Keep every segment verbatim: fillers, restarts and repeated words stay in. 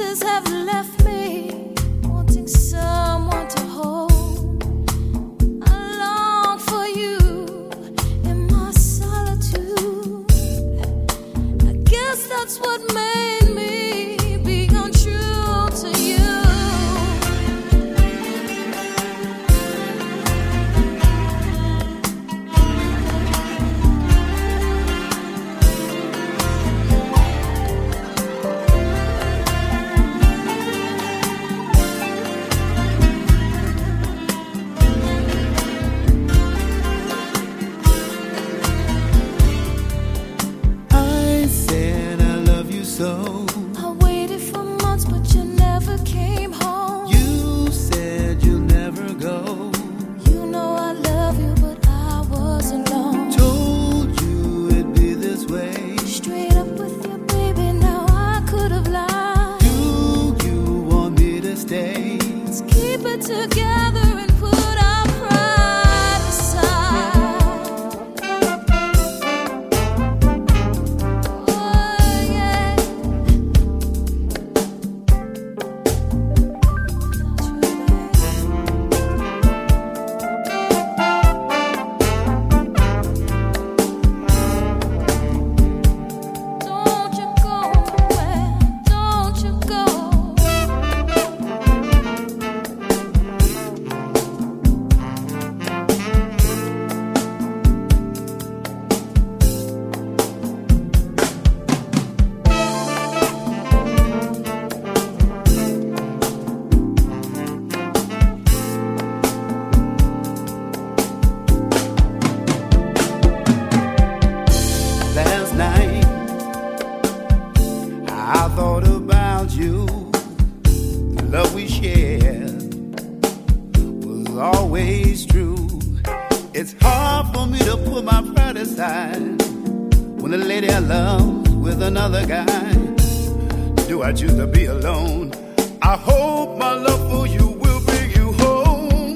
pieces have left me wanting someone to hold. I long for you in my solitude. I guess that's what made me be untrue to you. So I waited for months, but you never came home. You said you'll never go. You know I love you, but I was alone. Told you it'd be this way. Straight up with you, baby, now I could have lied. Do you want me to stay? Let's keep it together and put our pride aside. I thought about you. The love we shared was always true. It's hard for me to put my pride aside when the lady I love with another guy. Do I choose to be alone? I hope my love for you will bring you home.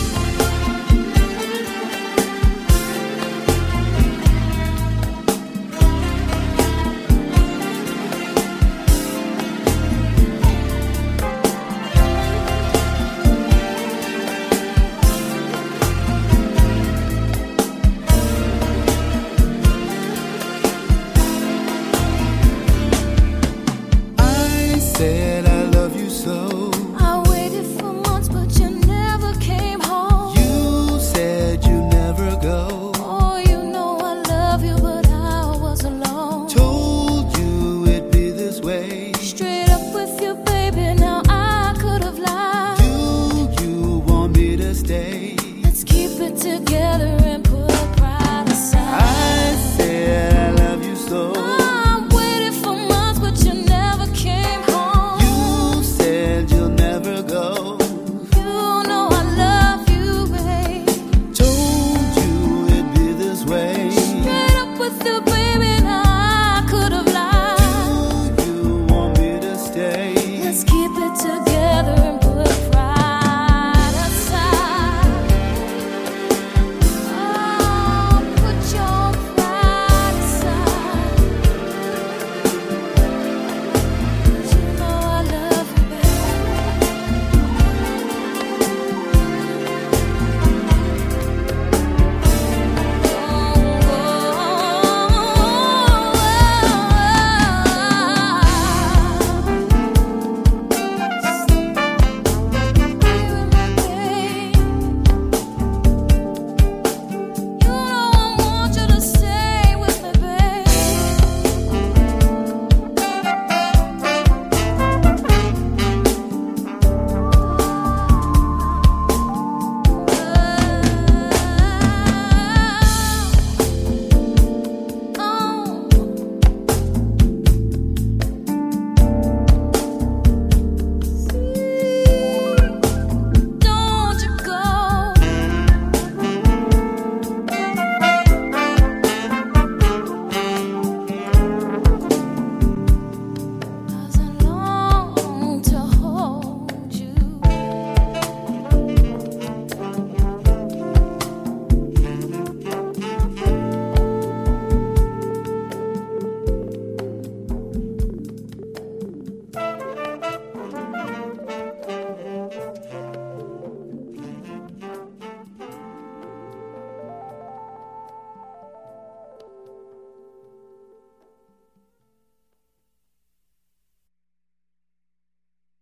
Said I love you so. I waited for months, but you never came home. You said you never go. Oh, you know I love you, but I was alone. Told you it'd be this way. Straight up with you, baby, now I could have lied. Do you want me to stay? Let's keep it together and put pride aside. I said I love you so. I waited for months, but you never came home. You said you'll never go. You know I love you, babe. Told you it'd be this way. Straight up with you, baby, now I could have lied. Do you want me to stay? Let's keep it together and